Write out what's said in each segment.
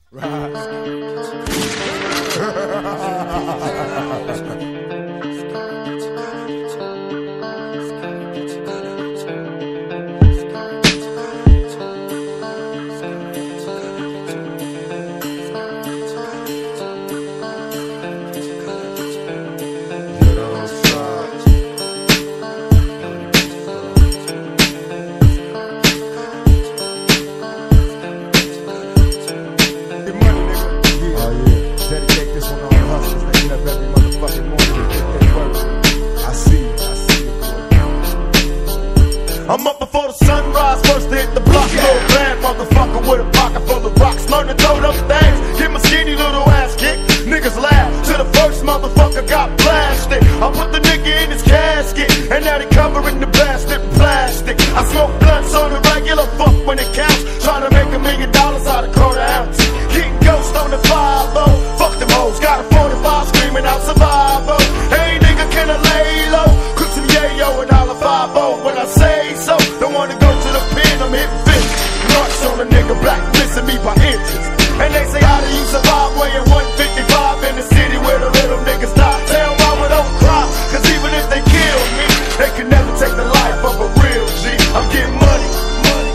I'm up before the sunrise, first to hit the block. Little bad motherfucker with a pocket full of rocks. Learn to throw them things, get my skinny little ass kicked. Niggas laugh till the first motherfucker got blasted. I put the nigga in his casket, and now they covering the bastard in plastic. I smoke blunts on the regular, fuck when it counts. Trying to make $1 million out of quarter ounce. Getting ghost on the 5-0. Fuck them hoes, got a 45 screaming out survival. Hey nigga, can I lay low? Cook some yayo and $1.50 when I say so. Don't wanna go to the pen, I'm hitting 50. Marks on a nigga, black missing me by inches. And they say how do you survive weighing 155 in the city where the little niggas die? Tell mama don't cry, cause even if they kill me, they can never take the life of a real G. I'm getting money, money.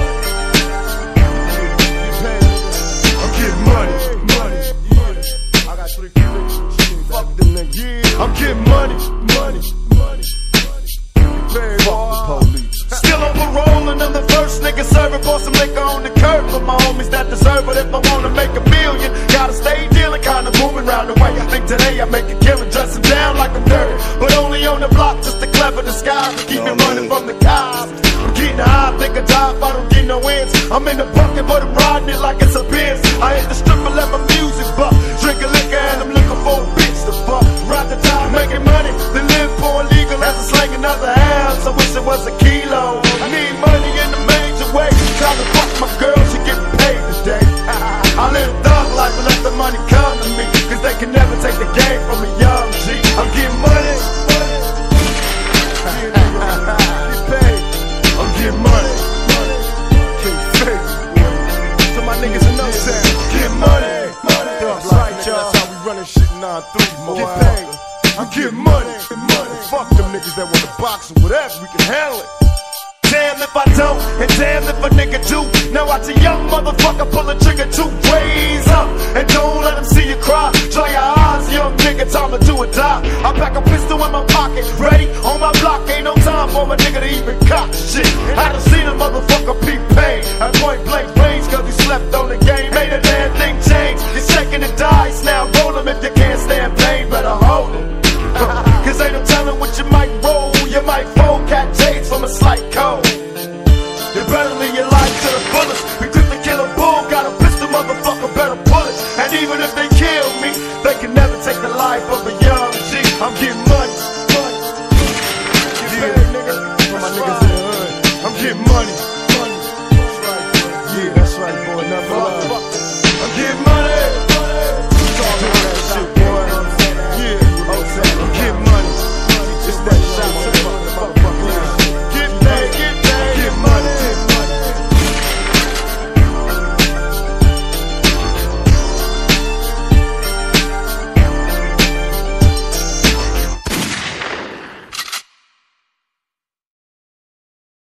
I'm getting money, money. I got 3 convictions. Fuck them niggas. I'm getting money, money, money. Fuck the police. Still on parole and I'm the first nigga serving for some liquor on the curb for my homies that deserve it. If I wanna make $1 million, gotta stay dealing, kinda moving round the way. I think today I make a killing, dressing down like I'm dirty, but only on the block just to clever disguise to keep me running from the cops. I'm getting high, think I die if I don't get no ends. I'm in the bucket, but I'm riding it like it's a Benz. I hit the strip and let my music buck, drinking liquor and I'm looking for a bitch to fuck. Ride the time, making money, then live poor legal as I slang another ounce. I wish it was a kilo. I need money in a major way. Trying to fuck my girl, she getting paid today. I live a thug life and let the money come to me, cause they can never take the game from a young G. I'm getting money, money. Get paid. I'm getting money, money. Can't fake it. So my niggas in no sense. Get money, money. That's right, y'all. That's how we running shit 9-3, get paid. I'm getting money, money. Fuck them niggas that wanna box or whatever, we can handle it. Damn if I don't, and damn if a nigga do. Now watch a young motherfucker pull a trigger 2 ways up, and don't let him see you cry. Dry your eyes, young nigga, time to do or die. I pack a pistol in my pocket, ready on my block. Ain't no time for a nigga to even cop shit. I done seen a motherfucker peep pain at point blank range, cause he slept on the game. Made a damn thing change. You're shaking the dice, now roll him. If you can't stand pain, better hold him. Cause ain't no telling what you might roll. You might fold cat J's from a slight cold. You better leave your life to the fullest. We quick to kill a bull, got a pistol, motherfucker, better pull it. And even if they kill me, they can never take the life of a young G. I'm getting money, money. Get paid, nigga. For my niggas in the hood. I'm getting money, money. That's right, yeah, that's right, boy. Nothing